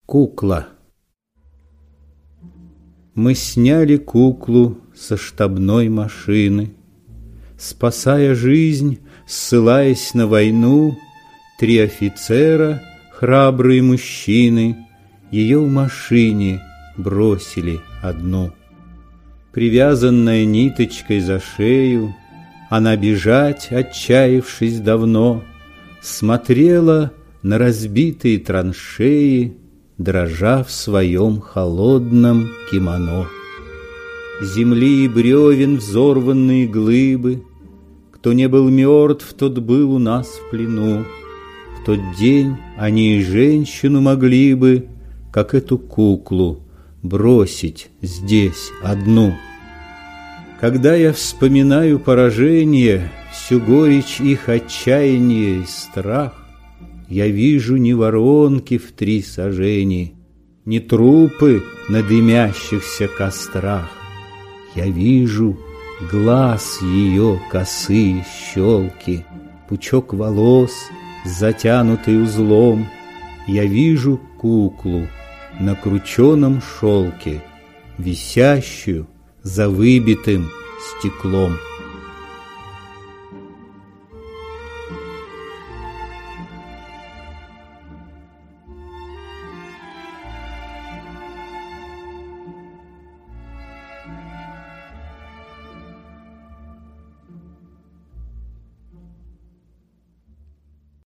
Кукла. Мы сняли куклу со штабной машины, спасая жизнь, ссылаясь на войну. 3 офицера, храбрые мужчины, ее в машине бросили одну. Привязанная ниточкой за шею, она бежать, отчаявшись давно, смотрела на разбитые траншеи, дрожа в своем холодном кимоно. Земли и бревен взорванные глыбы, кто не был мертв, тот был у нас в плену. В тот день они и женщину могли бы, как эту куклу, бросить здесь одну. Когда я вспоминаю поражение, всю горечь их отчаяния и страх, я вижу не воронки в 3 сажени, не трупы на дымящихся кострах. Я вижу глаз ее косые щелки, пучок волос, затянутый узлом. Я вижу куклу на крученом шелке, висящую за выбитым стеклом.